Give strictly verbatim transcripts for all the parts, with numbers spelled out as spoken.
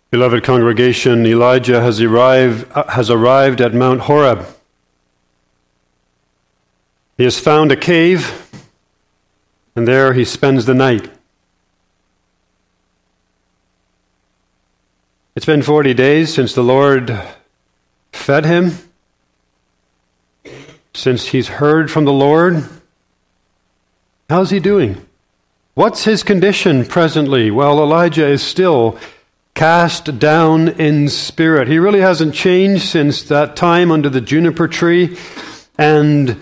Beloved congregation, Elijah has arrived, has arrived at Mount Horeb. He has found a cave, and there he spends the night. It's been forty days since the Lord fed him, since he's heard from the Lord. How's he doing? What's his condition presently? Well, Elijah is still cast down in spirit. He really hasn't changed since that time under the juniper tree. And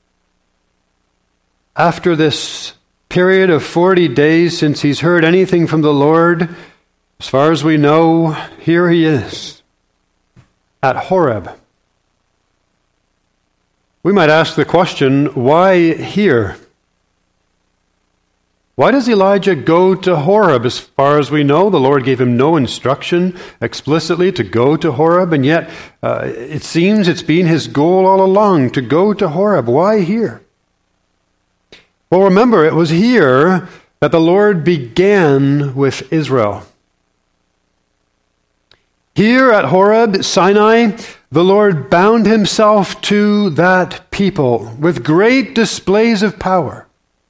after this period of forty days since he's heard anything from the Lord, as far as we know, here he is at Horeb. We might ask the question, why here? Why does Elijah go to Horeb? As far as we know, the Lord gave him no instruction explicitly to go to Horeb, and yet uh, it seems it's been his goal all along to go to Horeb. Why here? Well, remember, it was here that the Lord began with Israel. Here at Horeb, Sinai, the Lord bound himself to that people with great displays of power.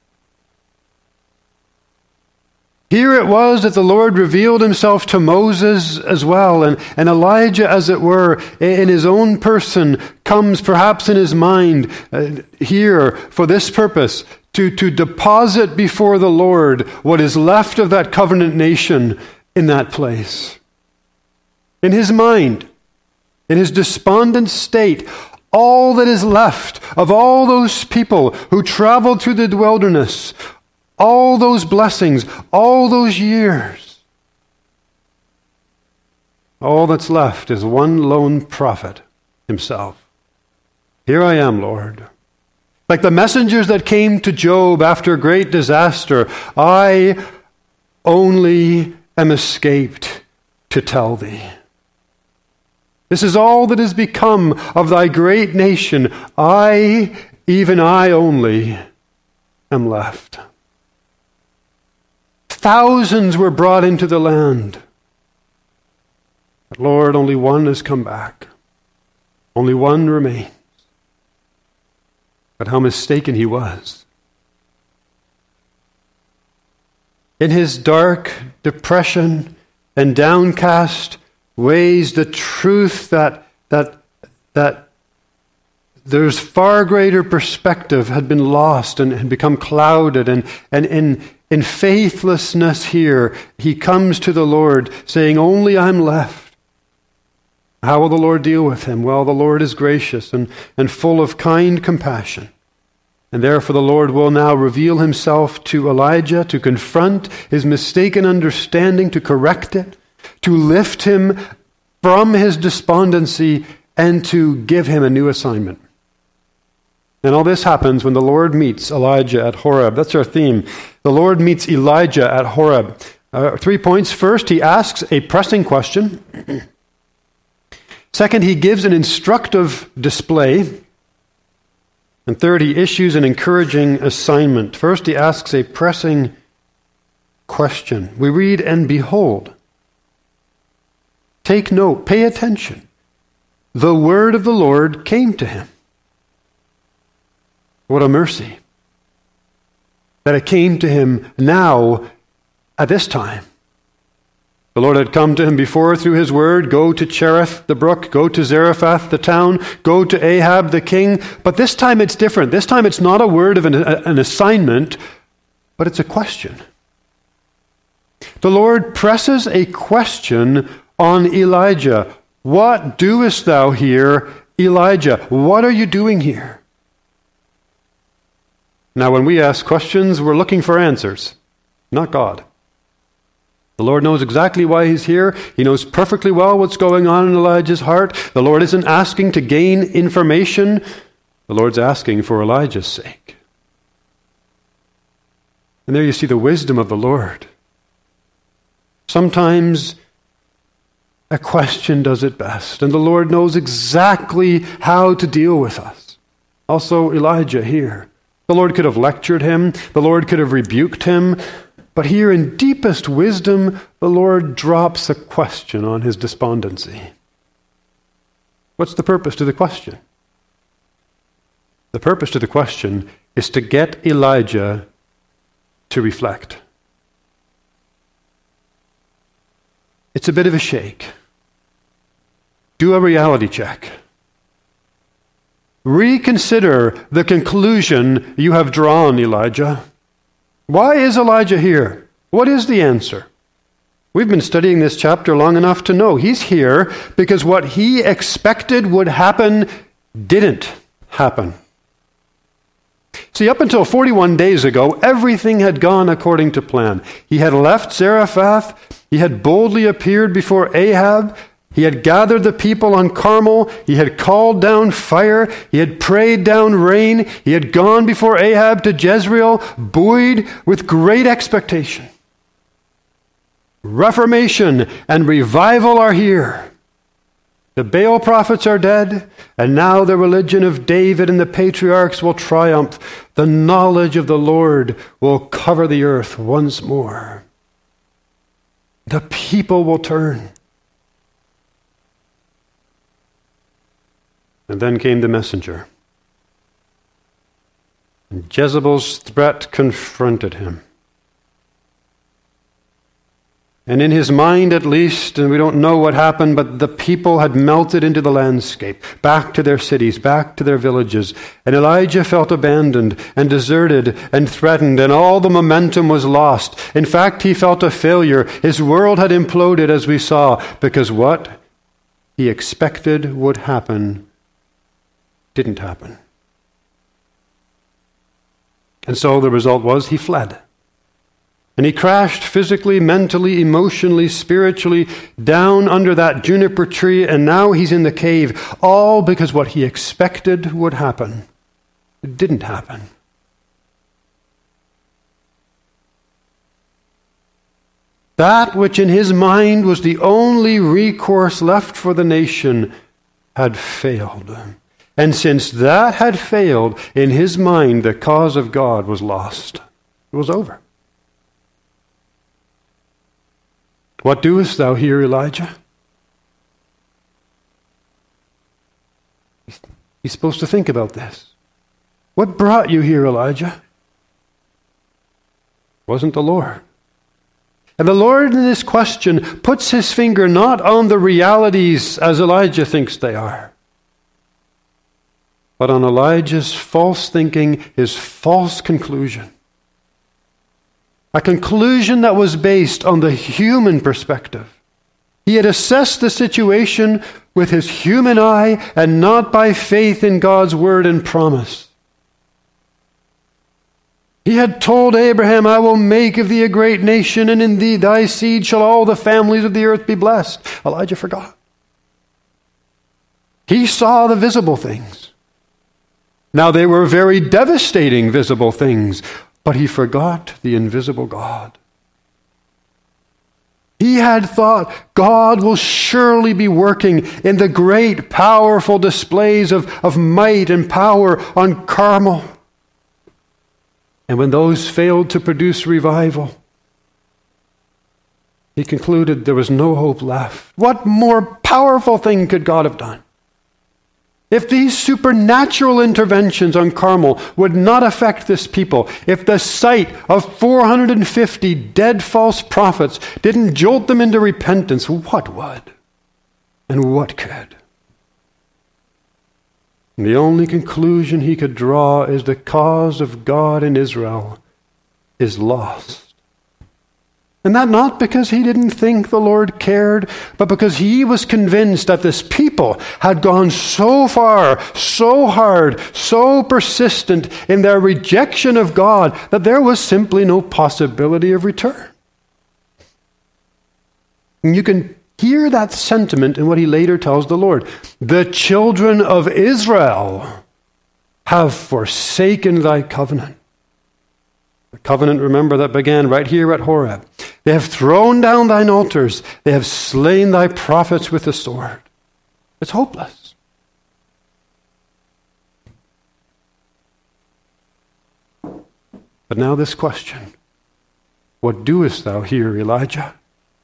Here it was that the Lord revealed himself to Moses as well, and, and Elijah, as it were, in his own person, comes perhaps in his mind uh, here for this purpose, to, to deposit before the Lord what is left of that covenant nation in that place. In his mind, in his despondent state, all that is left of all those people who traveled through the wilderness, all those blessings, all those years, all that's left is one lone prophet himself. Here I am, Lord. Like the messengers that came to Job after great disaster, I only am escaped to tell thee. This is all that has become of thy great nation. I, even I only, am left. Thousands were brought into the land. But Lord, only one has come back. Only one remains. But how mistaken he was. In his dark depression and downcast ways, the truth that that that there's far greater perspective had been lost and had become clouded, and and in in faithlessness here he comes to the Lord saying, only I'm left. How will the Lord deal with him? Well, the Lord is gracious and, and full of kind compassion. And therefore the Lord will now reveal himself to Elijah to confront his mistaken understanding, to correct it, to lift him from his despondency, and to give him a new assignment. And all this happens when the Lord meets Elijah at Horeb. That's our theme. The Lord meets Elijah at Horeb. Uh, three points. First, he asks a pressing question. Second, he gives an instructive display. And third, he issues an encouraging assignment. First, he asks a pressing question. We read, and behold, take note, pay attention. The word of the Lord came to him. What a mercy that it came to him now at this time. The Lord had come to him before through his word, go to Cherith the brook, go to Zarephath the town, go to Ahab the king. But this time it's different. This time it's not a word of an, an assignment, but it's a question. The Lord presses a question on Elijah. What doest thou here, Elijah? What are you doing here? Now, when we ask questions, we're looking for answers, not God. The Lord knows exactly why he's here. He knows perfectly well what's going on in Elijah's heart. The Lord isn't asking to gain information. The Lord's asking for Elijah's sake. And there you see the wisdom of the Lord. Sometimes a question does it best, and the Lord knows exactly how to deal with us. Also, Elijah here. The Lord could have lectured him. The Lord could have rebuked him. But here in deepest wisdom, the Lord drops a question on his despondency. What's the purpose to the question? The purpose to the question is to get Elijah to reflect. It's a bit of a shake. Do a reality check. Reconsider the conclusion you have drawn, Elijah. Why is Elijah here? What is the answer? We've been studying this chapter long enough to know he's here because what he expected would happen didn't happen. See, up until forty-one days ago, everything had gone according to plan. He had left Zarephath. He had boldly appeared before Ahab. He had gathered the people on Carmel. He had called down fire. He had prayed down rain. He had gone before Ahab to Jezreel, buoyed with great expectation. Reformation and revival are here. The Baal prophets are dead, and now the religion of David and the patriarchs will triumph. The knowledge of the Lord will cover the earth once more. The people will turn. And then came the messenger. And Jezebel's threat confronted him. And in his mind at least, and we don't know what happened, but the people had melted into the landscape, back to their cities, back to their villages. And Elijah felt abandoned and deserted and threatened, and all the momentum was lost. In fact, he felt a failure. His world had imploded, as we saw, because what he expected would happen didn't happen. And so the result was he fled. And he crashed physically, mentally, emotionally, spiritually down under that juniper tree, and now he's in the cave, all because what he expected would happen. It didn't happen. That which in his mind was the only recourse left for the nation had failed. And since that had failed, in his mind, the cause of God was lost. It was over. What doest thou here, Elijah? He's supposed to think about this. What brought you here, Elijah? It wasn't the Lord. And the Lord in this question puts his finger not on the realities as Elijah thinks they are, but on Elijah's false thinking, his false conclusion. A conclusion that was based on the human perspective. He had assessed the situation with his human eye and not by faith in God's word and promise. He had told Abraham, I will make of thee a great nation, and in thee thy seed shall all the families of the earth be blessed. Elijah forgot. He saw the visible things. Now they were very devastating visible things, but he forgot the invisible God. He had thought God will surely be working in the great, powerful displays of, of might and power on Carmel. And when those failed to produce revival, he concluded there was no hope left. What more powerful thing could God have done? If these supernatural interventions on Carmel would not affect this people, if the sight of four hundred fifty dead false prophets didn't jolt them into repentance, what would? And what could? And the only conclusion he could draw is the cause of God in Israel is lost. And that not because he didn't think the Lord cared, but because he was convinced that this people had gone so far, so hard, so persistent in their rejection of God that there was simply no possibility of return. And you can hear that sentiment in what he later tells the Lord. The children of Israel have forsaken thy covenant. The covenant, remember, that began right here at Horeb. They have thrown down thine altars. They have slain thy prophets with the sword. It's hopeless. But now this question. "What doest thou here, Elijah?"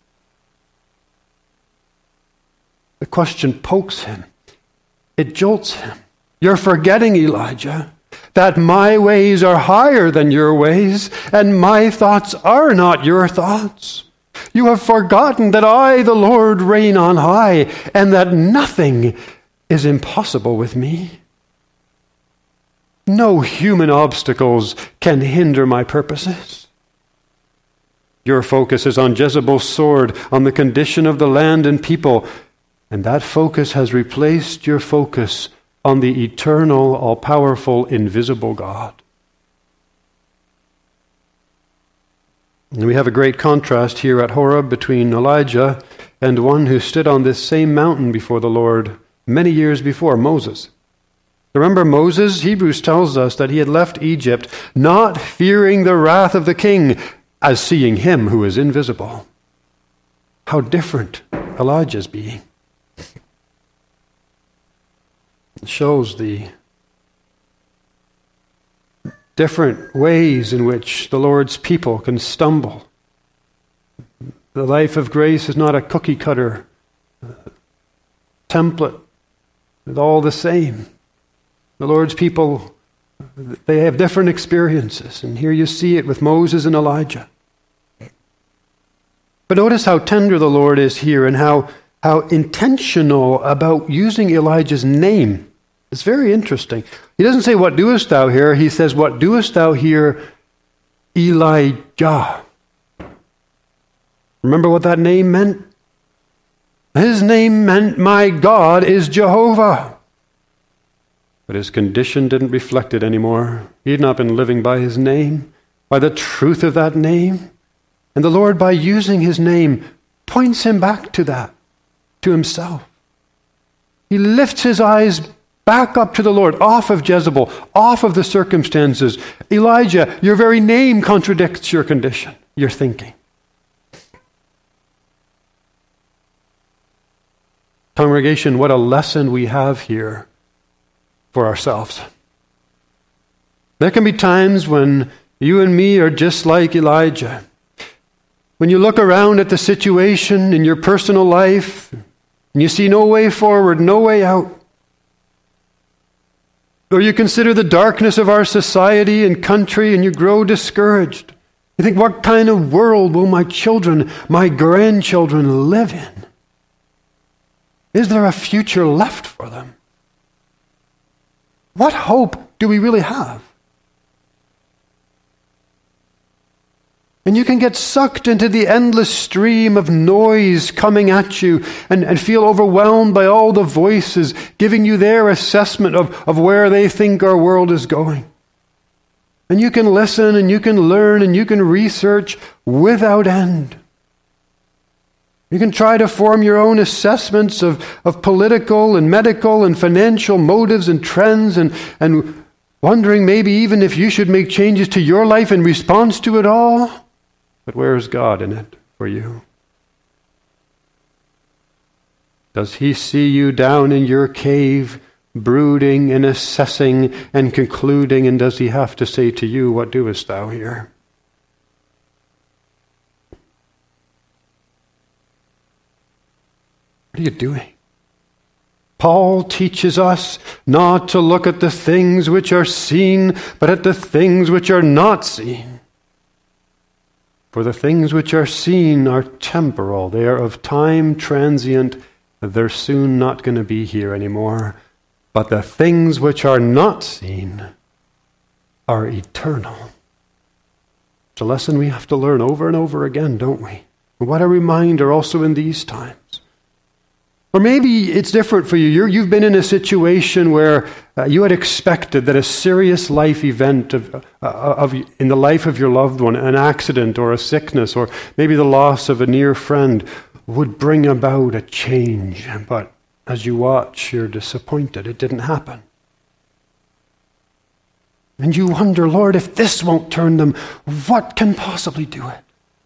The question pokes him. It jolts him. "You're forgetting, Elijah, that my ways are higher than your ways, and my thoughts are not your thoughts. You have forgotten that I, the Lord, reign on high, and that nothing is impossible with me. No human obstacles can hinder my purposes. Your focus is on Jezebel's sword, on the condition of the land and people, and that focus has replaced your focus on the eternal, all-powerful, invisible God." And we have a great contrast here at Horeb between Elijah and one who stood on this same mountain before the Lord many years before, Moses. Remember Moses? Hebrews tells us that he had left Egypt not fearing the wrath of the king, as seeing him who is invisible. How different Elijah's being. It shows the different ways in which the Lord's people can stumble. The life of grace is not a cookie-cutter template. It's all the same. The Lord's people, they have different experiences, and here you see it with Moses and Elijah. But notice how tender the Lord is here and how, how intentional about using Elijah's name. It's very interesting. He doesn't say, "What doest thou here?" He says, "What doest thou here, Elijah?" Remember what that name meant? His name meant, "My God is Jehovah." But his condition didn't reflect it anymore. He had not been living by his name, by the truth of that name. And the Lord, by using his name, points him back to that, to himself. He lifts his eyes back up to the Lord, off of Jezebel, off of the circumstances. "Elijah, your very name contradicts your condition, your thinking." Congregation, what a lesson we have here for ourselves. There can be times when you and me are just like Elijah. When you look around at the situation in your personal life and you see no way forward, no way out, or you consider the darkness of our society and country and you grow discouraged. You think, what kind of world will my children, my grandchildren live in? Is there a future left for them? What hope do we really have? And you can get sucked into the endless stream of noise coming at you and, and feel overwhelmed by all the voices giving you their assessment of, of where they think our world is going. And you can listen and you can learn and you can research without end. You can try to form your own assessments of, of political and medical and financial motives and trends and, and wondering maybe even if you should make changes to your life in response to it all. But where is God in it for you? Does he see you down in your cave, brooding and assessing and concluding, and does he have to say to you, "What doest thou here?" What are you doing? Paul teaches us not to look at the things which are seen, but at the things which are not seen. For the things which are seen are temporal. They are of time, transient. They're soon not going to be here anymore. But the things which are not seen are eternal. It's a lesson we have to learn over and over again, don't we? And what a reminder also in these times. Or maybe it's different for you. You're, you've been in a situation where uh, you had expected that a serious life event of, uh, of in the life of your loved one, an accident or a sickness or maybe the loss of a near friend, would bring about a change. But as you watch, you're disappointed. It didn't happen. And you wonder, "Lord, if this won't turn them, what can possibly do it?"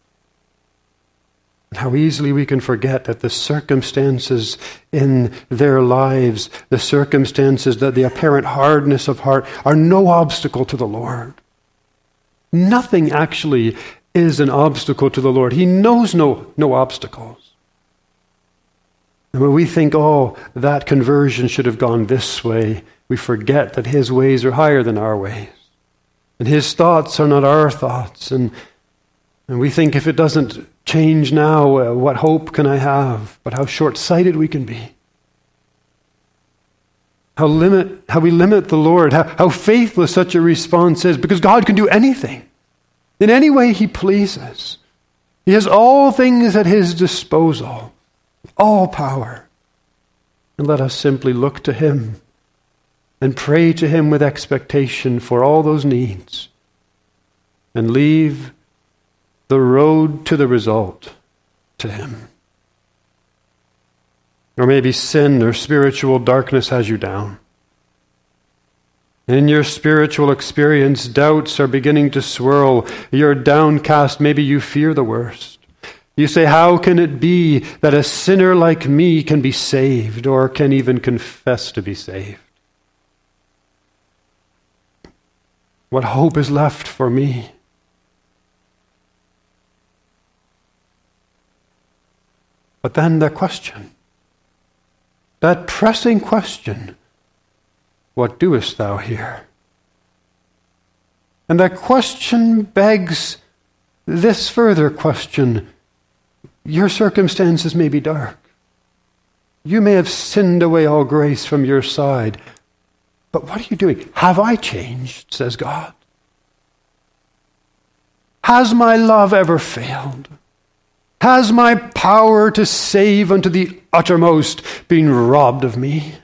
How easily we can forget that the circumstances in their lives, the circumstances, that the apparent hardness of heart, are no obstacle to the Lord. Nothing actually is an obstacle to the Lord. He knows no, no obstacles. And when we think, oh, that conversion should have gone this way, we forget that his ways are higher than our ways. And his thoughts are not our thoughts. And, and we think if it doesn't change now, uh, what hope can I have? But how short-sighted we can be. How limit, how we limit the Lord, how, how faithless such a response is, because God can do anything, in any way he pleases. He has all things at his disposal, all power. And let us simply look to him and pray to him with expectation for all those needs, and leave the road to the result to him. Or maybe sin or spiritual darkness has you down. In your spiritual experience, doubts are beginning to swirl. You're downcast. Maybe you fear the worst. You say, how can it be that a sinner like me can be saved, or can even confess to be saved? What hope is left for me? But then the question, that pressing question, what doest thou here? And that question begs this further question. Your circumstances may be dark. You may have sinned away all grace from your side. But what are you doing? Have I changed, says God? Has my love ever failed? Has my power to save unto the uttermost been robbed of me?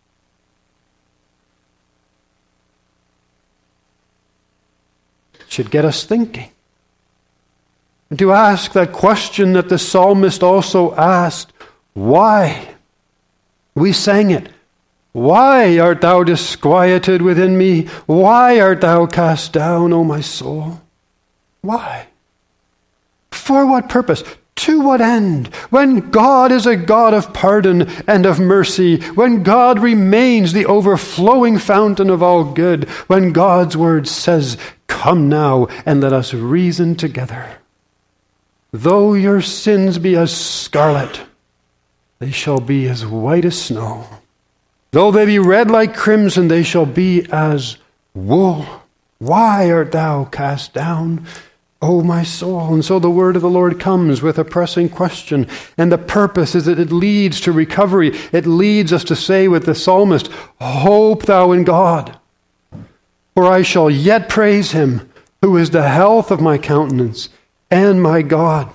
It should get us thinking. And to ask that question that the psalmist also asked, why? We sang it. Why art thou disquieted within me? Why art thou cast down, O my soul? Why? For what purpose? To what end? When God is a God of pardon and of mercy, when God remains the overflowing fountain of all good, when God's word says, come now and let us reason together. Though your sins be as scarlet, they shall be as white as snow. Though they be red like crimson, they shall be as wool. Why art thou cast down, O my soul? And so the word of the Lord comes with a pressing question. And the purpose is that it leads to recovery. It leads us to say with the psalmist, hope thou in God, for I shall yet praise him, who is the health of my countenance and my God.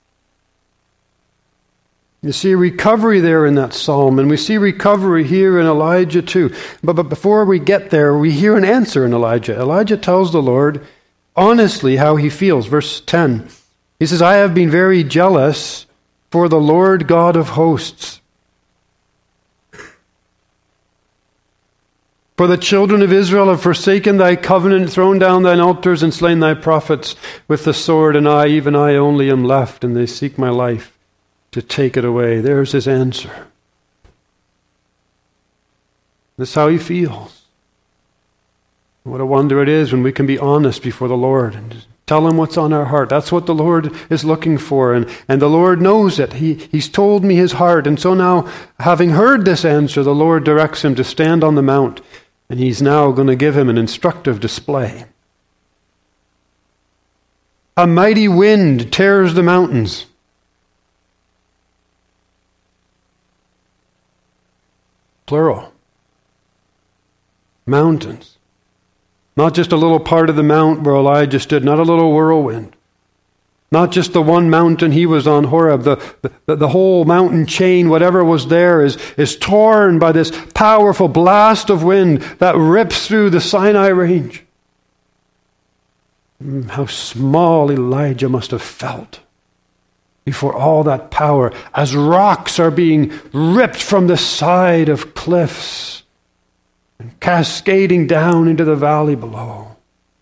You see recovery there in that psalm, and we see recovery here in Elijah too. But, but before we get there, we hear an answer in Elijah. Elijah tells the Lord honestly how he feels. Verse ten, he says, I have been very jealous for the Lord God of hosts. For the children of Israel have forsaken thy covenant, thrown down thine altars, and slain thy prophets with the sword, and I, even I only, am left, and they seek my life to take it away. There's his answer. This is how he feels. What a wonder it is when we can be honest before the Lord and tell him what's on our heart. That's what the Lord is looking for, and, and the Lord knows it. He, he's told me his heart, and so now, having heard this answer, the Lord directs him to stand on the mount, and he's now going to give him an instructive display. A mighty wind tears the mountains. Plural. Mountains. Not just a little part of the mount where Elijah stood, not a little whirlwind. Not just the one mountain he was on, Horeb. The, the, the whole mountain chain, whatever was there, is, is torn by this powerful blast of wind that rips through the Sinai range. How small Elijah must have felt before all that power, as rocks are being ripped from the side of cliffs and cascading down into the valley below.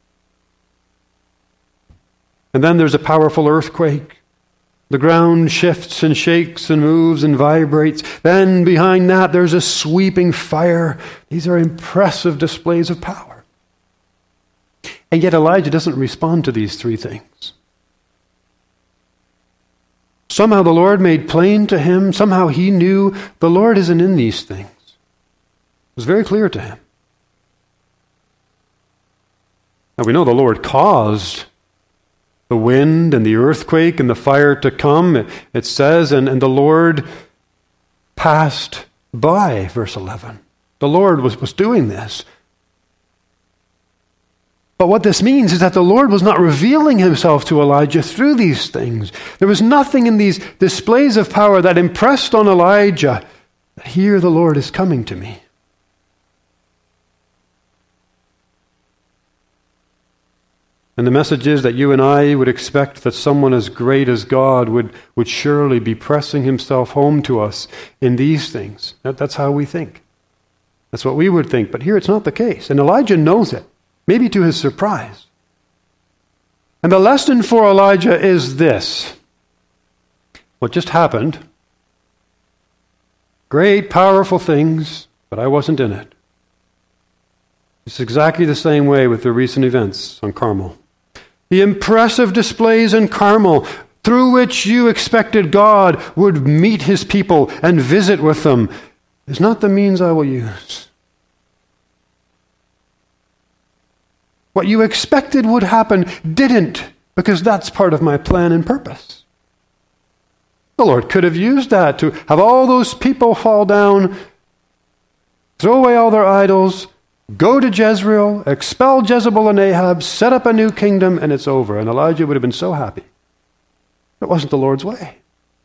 And then there's a powerful earthquake. The ground shifts and shakes and moves and vibrates. Then behind that there's a sweeping fire. These are impressive displays of power. And yet Elijah doesn't respond to these three things. Somehow the Lord made plain to him, somehow he knew the Lord isn't in these things. It was very clear to him. Now we know the Lord caused the wind and the earthquake and the fire to come, it, it says, and, and the Lord passed by, verse eleven. The Lord was, was doing this. But what this means is that the Lord was not revealing himself to Elijah through these things. There was nothing in these displays of power that impressed on Elijah that here the Lord is coming to me. And the message is that you and I would expect that someone as great as God would, would surely be pressing himself home to us in these things. That, that's how we think. That's what we would think. But here it's not the case. And Elijah knows it, maybe to his surprise. And the lesson for Elijah is this. What just happened, great, powerful things, but I wasn't in it. It's exactly the same way with the recent events on Carmel. The impressive displays in Carmel, through which you expected God would meet his people and visit with them, is not the means I will use. What you expected would happen didn't, because that's part of my plan and purpose. The Lord could have used that to have all those people fall down, throw away all their idols, go to Jezreel, expel Jezebel and Ahab, set up a new kingdom, and it's over. And Elijah would have been so happy. It wasn't the Lord's way.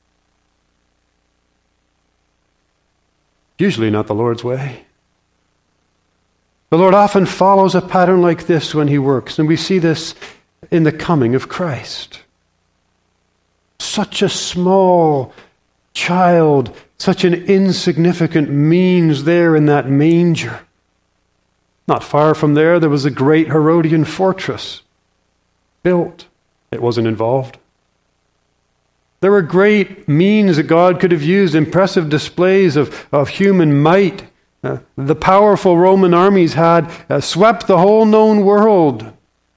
Usually not the Lord's way. The Lord often follows a pattern like this when he works, and we see this in the coming of Christ. Such a small child, such an insignificant means there in that manger. Not far from there, there was a great Herodian fortress built. It wasn't involved. There were great means that God could have used, impressive displays of, of human might. Uh, the powerful Roman armies had uh, swept the whole known world.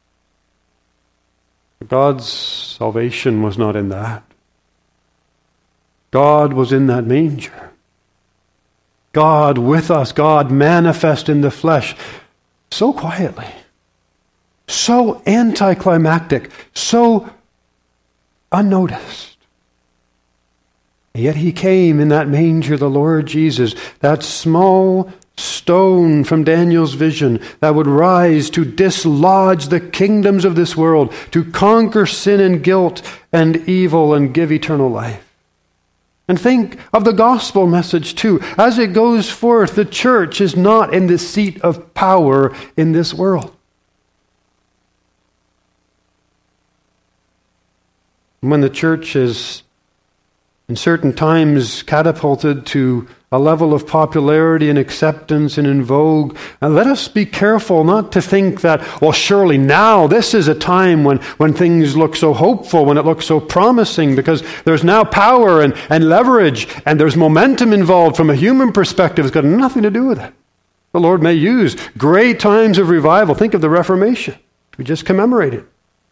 God's salvation was not in that. God was in that manger. God with us, God manifest in the flesh, so quietly, so anticlimactic, so unnoticed. And yet he came in that manger, the Lord Jesus, that small stone from Daniel's vision that would rise to dislodge the kingdoms of this world, to conquer sin and guilt and evil and give eternal life. And think of the gospel message too. As it goes forth, the church is not in the seat of power in this world. When the church is in certain times catapulted to a level of popularity and acceptance and in vogue, and let us be careful not to think that, well, surely now this is a time when, when things look so hopeful, when it looks so promising, because there's now power and, and leverage, and there's momentum involved from a human perspective. It's got nothing to do with it. The Lord may use great times of revival. Think of the Reformation. We just commemorated.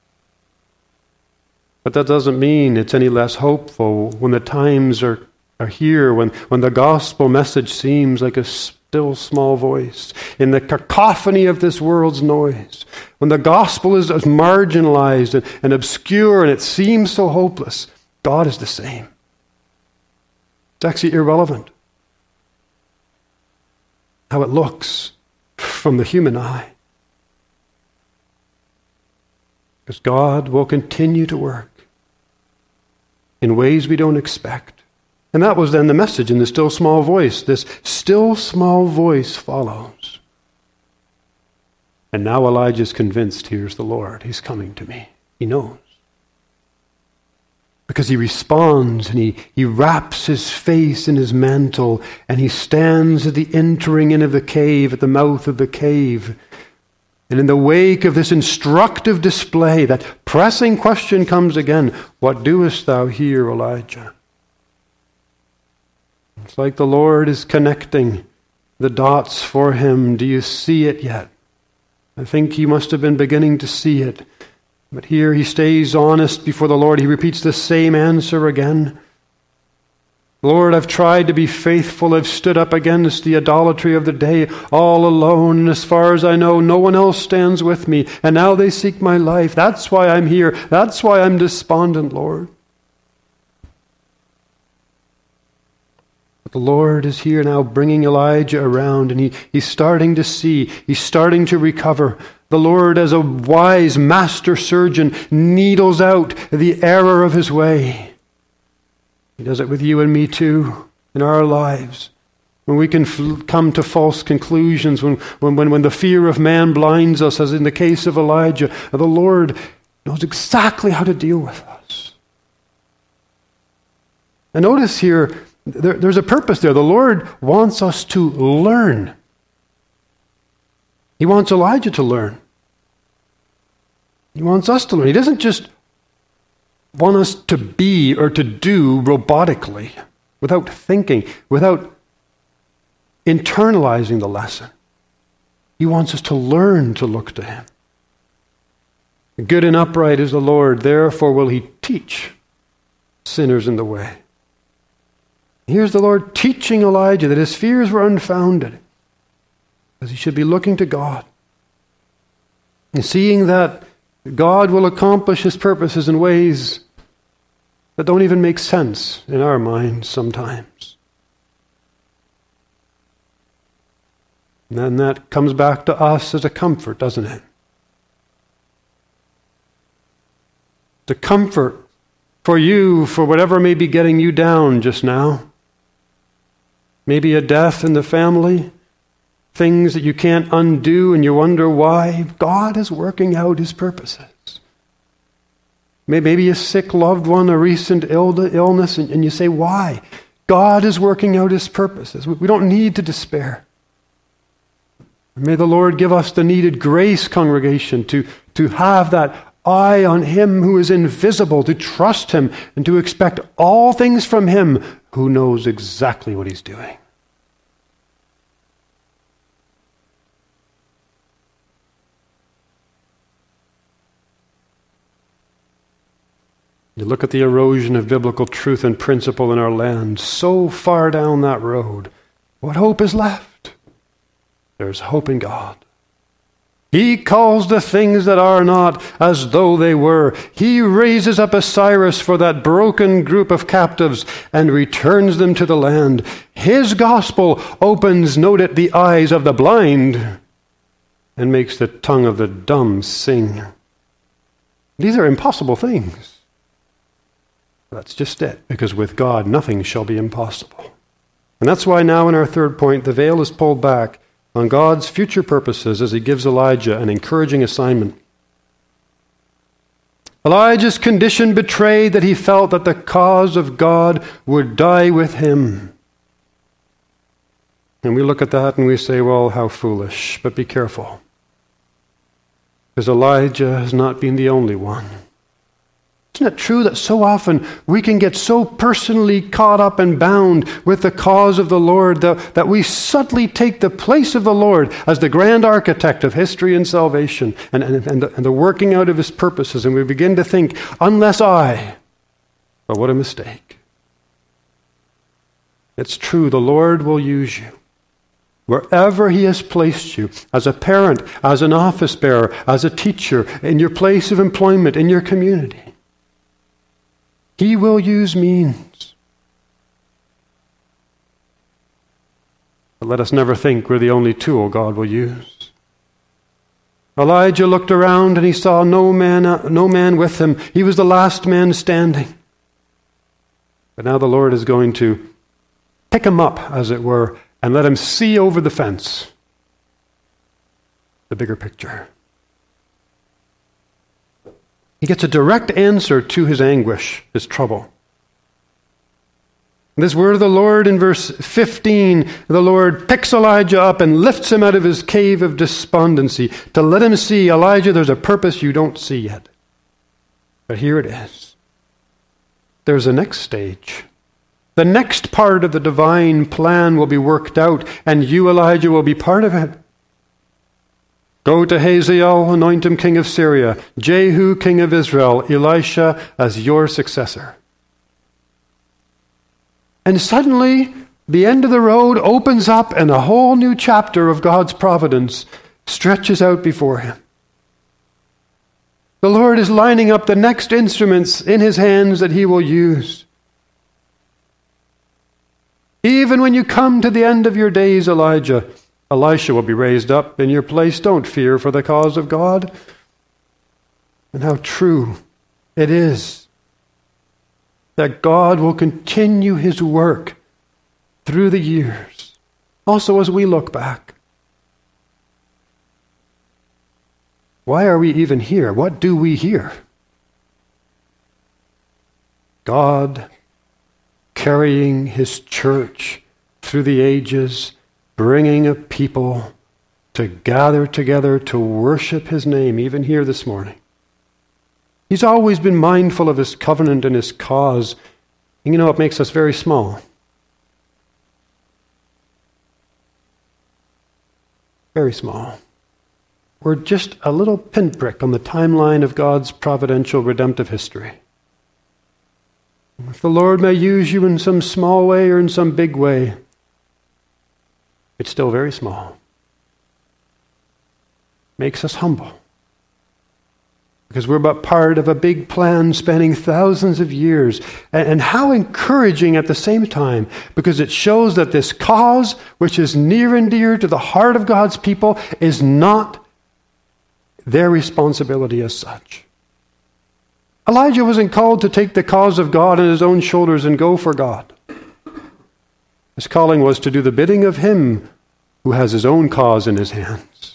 But that doesn't mean it's any less hopeful when the times are are here, when, when the gospel message seems like a still small voice, in the cacophony of this world's noise, when the gospel is marginalized and, and obscure and it seems so hopeless, God is the same. It's actually irrelevant how it looks from the human eye. Because God will continue to work in ways we don't expect. And that was then the message in the still small voice. This still small voice follows. And now Elijah's convinced, here's the Lord. He's coming to me. He knows. Because he responds and he, he wraps his face in his mantle and he stands at the entering in of the cave, at the mouth of the cave. And in the wake of this instructive display, that pressing question comes again, what doest thou here, Elijah? It's like the Lord is connecting the dots for him. Do you see it yet? I think he must have been beginning to see it. But here he stays honest before the Lord. He repeats the same answer again. Lord, I've tried to be faithful. I've stood up against the idolatry of the day all alone. And as far as I know, no one else stands with me. And now they seek my life. That's why I'm here. That's why I'm despondent, Lord. But the Lord is here now bringing Elijah around, and he, he's starting to see. He's starting to recover. The Lord, as a wise master surgeon, needles out the error of his way. He does it with you and me too, in our lives. When we can f- come to false conclusions, when, when, when, when the fear of man blinds us, as in the case of Elijah, the Lord knows exactly how to deal with us. And notice here, there, there's a purpose there. The Lord wants us to learn. He wants Elijah to learn. He wants us to learn. He doesn't just want us to be or to do robotically, without thinking, without internalizing the lesson. He wants us to learn to look to him. Good and upright is the Lord, therefore will he teach sinners in the way. Here's the Lord teaching Elijah that his fears were unfounded, because he should be looking to God and seeing that God will accomplish his purposes in ways that don't even make sense in our minds sometimes. And then that comes back to us as a comfort, doesn't it? The comfort for you, for whatever may be getting you down just now. Maybe a death in the family, things that you can't undo and you wonder why. God is working out his purposes. Maybe a sick loved one, a recent illness, and you say, why? God is working out his purposes. We don't need to despair. May the Lord give us the needed grace, congregation, to, to have that eye on him who is invisible, to trust him and to expect all things from him who knows exactly what he's doing. You look at the erosion of biblical truth and principle in our land, so far down that road. What hope is left? There's hope in God. He calls the things that are not as though they were. He raises up a Cyrus for that broken group of captives and returns them to the land. His gospel opens, note it, the eyes of the blind and makes the tongue of the dumb sing. These are impossible things. That's just it, because with God nothing shall be impossible. And that's why now in our third point, the veil is pulled back on God's future purposes as he gives Elijah an encouraging assignment. Elijah's condition betrayed that he felt that the cause of God would die with him. And we look at that and we say, well, how foolish. But be careful, because Elijah has not been the only one. Isn't it true that so often we can get so personally caught up and bound with the cause of the Lord that, that we subtly take the place of the Lord as the grand architect of history and salvation and, and, and, the, and the working out of his purposes, and we begin to think, unless I, but what a mistake. It's true, the Lord will use you. Wherever he has placed you, as a parent, as an office bearer, as a teacher, in your place of employment, in your community. He will use means. But let us never think we're the only tool God will use. Elijah looked around and he saw no man, no man with him. He was the last man standing. But now the Lord is going to pick him up, as it were, and let him see over the fence the bigger picture. He gets a direct answer to his anguish, his trouble. This word of the Lord in verse fifteen, the Lord picks Elijah up and lifts him out of his cave of despondency to let him see, Elijah, there's a purpose you don't see yet. But here it is. There's a next stage. The next part of the divine plan will be worked out, and you, Elijah, will be part of it. Go to Hazael, anoint him king of Syria. Jehu, king of Israel. Elisha as your successor. And suddenly, the end of the road opens up and a whole new chapter of God's providence stretches out before him. The Lord is lining up the next instruments in his hands that he will use. Even when you come to the end of your days, Elijah, Elisha will be raised up in your place. Don't fear for the cause of God. And how true it is that God will continue his work through the years, also as we look back. Why are we even here? What do we hear? God carrying his church through the ages, bringing a people to gather together to worship his name, even here this morning. He's always been mindful of his covenant and his cause. And you know, it makes us very small. Very small. We're just a little pinprick on the timeline of God's providential redemptive history. If the Lord may use you in some small way or in some big way, it's still very small. Makes us humble. Because we're but part of a big plan spanning thousands of years. And how encouraging at the same time, because it shows that this cause, which is near and dear to the heart of God's people, is not their responsibility as such. Elijah wasn't called to take the cause of God on his own shoulders and go for God. His calling was to do the bidding of him who has his own cause in his hands.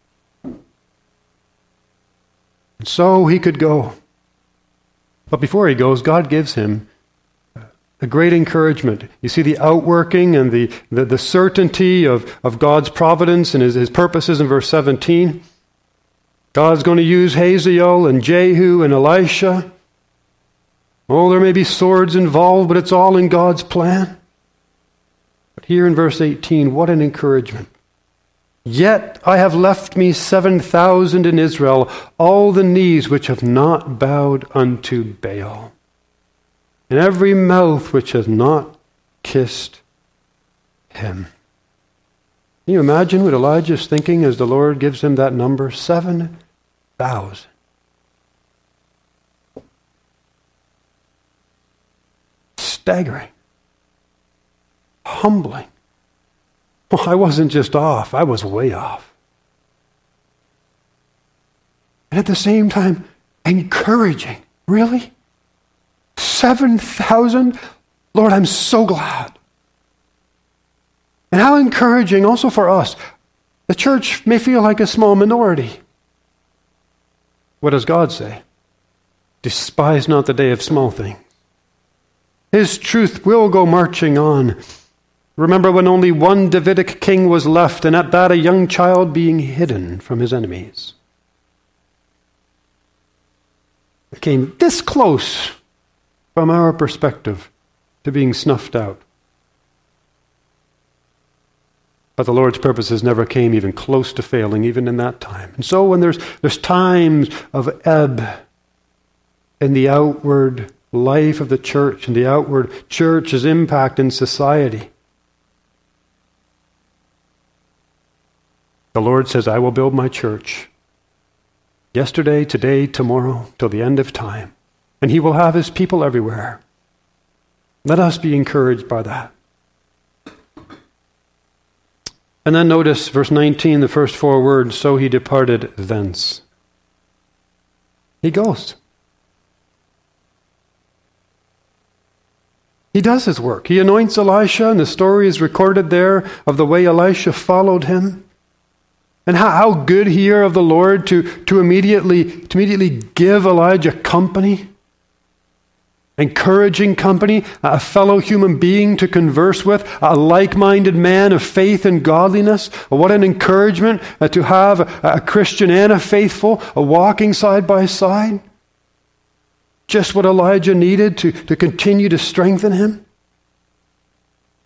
And so he could go. But before he goes, God gives him a great encouragement. You see the outworking and the, the, the certainty of, of God's providence and his, his purposes in verse seventeen. God's going to use Hazael and Jehu and Elisha. Oh, there may be swords involved, but it's all in God's plan. But here in verse eighteen, what an encouragement. Yet I have left me seven thousand in Israel, all the knees which have not bowed unto Baal, and every mouth which has not kissed him. Can you imagine what Elijah is thinking as the Lord gives him that number? Seven thousand. Staggering. Humbling. Well, I wasn't just off, I was way off. And at the same time, encouraging. Really? Seven thousand? Lord, I'm so glad. And how encouraging also for us. The church may feel like a small minority. What does God say? Despise not the day of small things. His truth will go marching on. Remember when only one Davidic king was left, and at that a young child being hidden from his enemies. It came this close from our perspective to being snuffed out. But the Lord's purposes never came even close to failing, even in that time. And so when there's, there's times of ebb in the outward life of the church and the outward church's impact in society, the Lord says, I will build my church yesterday, today, tomorrow, till the end of time. And he will have his people everywhere. Let us be encouraged by that. And then notice verse nineteen, the first four words, so he departed thence. He goes. He does his work. He anoints Elisha, and the story is recorded there of the way Elisha followed him. And how, how good here of the Lord to, to immediately to immediately give Elijah company. Encouraging company, a fellow human being to converse with, a like-minded man of faith and godliness. What an encouragement uh, to have a, a Christian and a faithful a walking side by side. Just what Elijah needed to, to continue to strengthen him.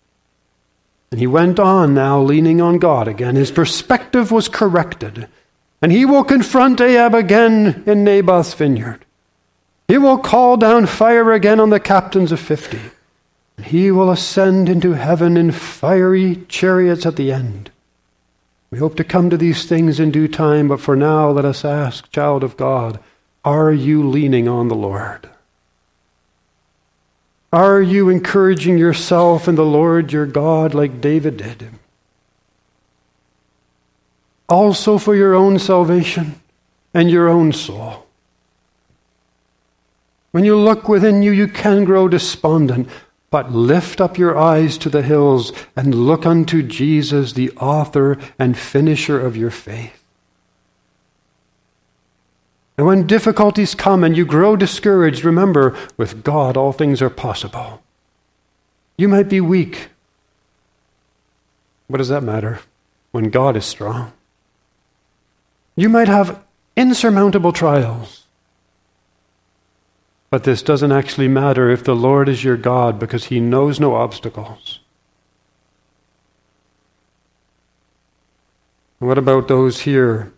And he went on now leaning on God again. His perspective was corrected. And he will confront Ahab again in Naboth's vineyard. He will call down fire again on the captains of fifty. And he will ascend into heaven in fiery chariots at the end. We hope to come to these things in due time, but for now let us ask, child of God, are you leaning on the Lord? Are you encouraging yourself in the Lord your God like David did? Also for your own salvation and your own soul. When you look within you, you can grow despondent, but lift up your eyes to the hills and look unto Jesus, the author and finisher of your faith. And when difficulties come and you grow discouraged, remember, with God all things are possible. You might be weak. What does that matter when God is strong? You might have insurmountable trials. But this doesn't actually matter if the Lord is your God, because he knows no obstacles. What about those here?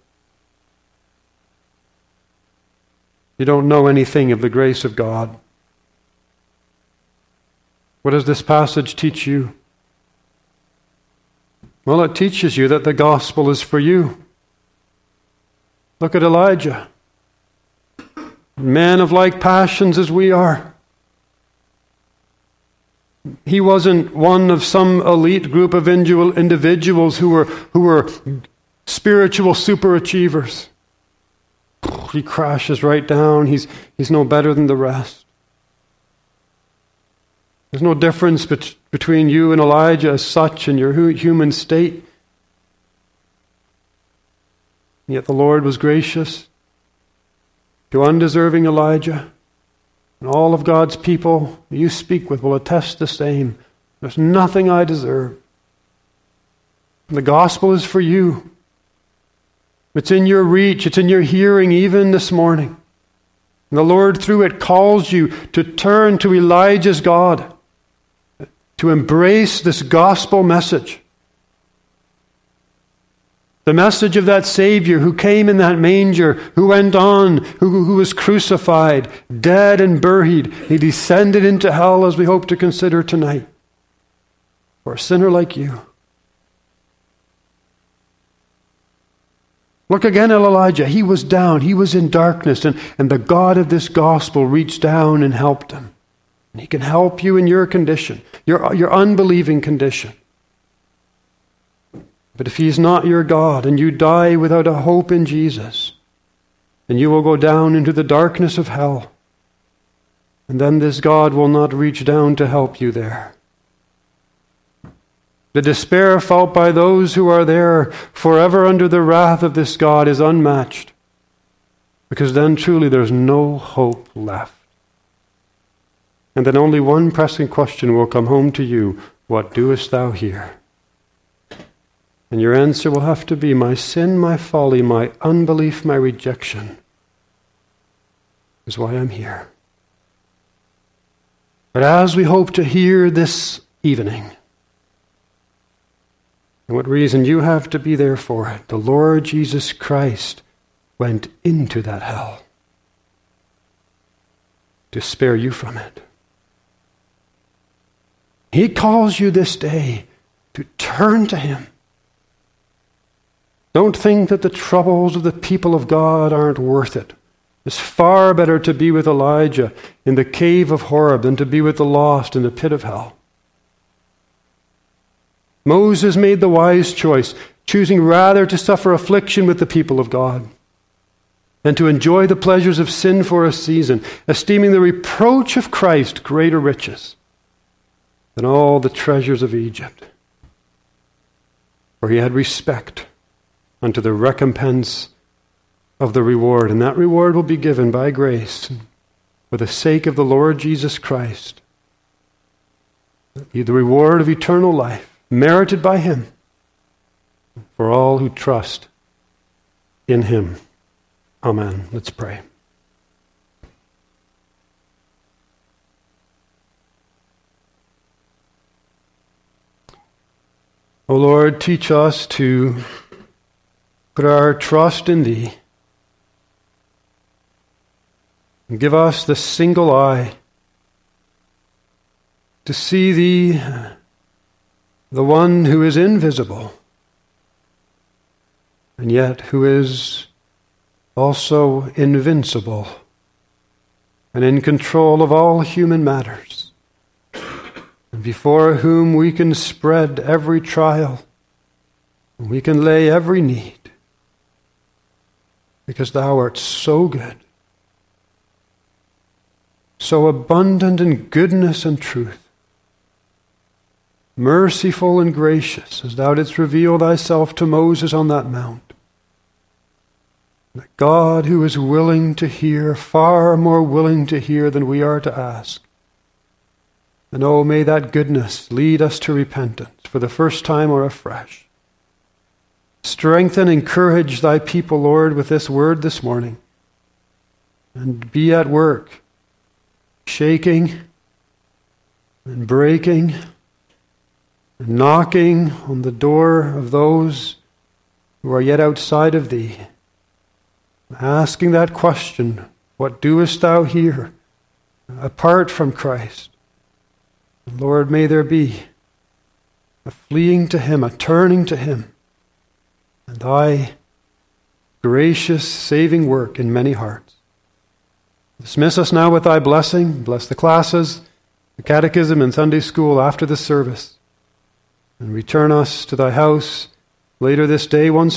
You don't know anything of the grace of God. What does this passage teach you? Well, it teaches you that the gospel is for you. Look at Elijah. Man of like passions as we are. He wasn't one of some elite group of individuals who were, who were spiritual superachievers. He crashes right down. He's, he's no better than the rest. There's no difference bet- between you and Elijah as such in your hu- human state. Yet the Lord was gracious to undeserving Elijah, and all of God's people you speak with will attest the same. There's nothing I deserve. The gospel is for you. It's in your reach. It's in your hearing even this morning. And the Lord, through it, calls you to turn to Elijah's God, to embrace this gospel message. The message of that Savior who came in that manger, who went on, who, who was crucified, dead and buried. He descended into hell, as we hope to consider tonight, for a sinner like you. Look again at Elijah. He was down. He was in darkness, and, and the God of this gospel reached down and helped him. And he can help you in your condition, your, your unbelieving condition. But if he's not your God and you die without a hope in Jesus, then you will go down into the darkness of hell. And then this God will not reach down to help you there. The despair felt by those who are there forever under the wrath of this God is unmatched, because then truly there's no hope left. And then only one pressing question will come home to you: what doest thou here? And your answer will have to be, my sin, my folly, my unbelief, my rejection is why I'm here. But as we hope to hear this evening, and what reason you have to be there for it, the Lord Jesus Christ went into that hell to spare you from it. He calls you this day to turn to him. Don't think that the troubles of the people of God aren't worth it. It's far better to be with Elijah in the cave of Horeb than to be with the lost in the pit of hell. Moses made the wise choice, choosing rather to suffer affliction with the people of God than to enjoy the pleasures of sin for a season, esteeming the reproach of Christ greater riches than all the treasures of Egypt. For he had respect unto the recompense of the reward, and that reward will be given by grace for the sake of the Lord Jesus Christ. The reward of eternal life, merited by him, for all who trust in him. Amen. Let's pray. O Lord, teach us to put our trust in Thee. And give us the single eye to see Thee, the one who is invisible, and yet who is also invincible and in control of all human matters, and before whom we can spread every trial, and we can lay every need, because Thou art so good, so abundant in goodness and truth, merciful and gracious, as Thou didst reveal Thyself to Moses on that mount. The God who is willing to hear, far more willing to hear than we are to ask. And oh, may that goodness lead us to repentance for the first time or afresh. Strengthen, encourage Thy people, Lord, with this word this morning. And be at work, shaking and breaking and knocking on the door of those who are yet outside of Thee. Asking that question, what doest Thou here apart from Christ? Lord, may there be a fleeing to Him, a turning to Him, and Thy gracious saving work in many hearts. Dismiss us now with Thy blessing. Bless the classes, the catechism and Sunday school after the service, and return us to Thy house later this day once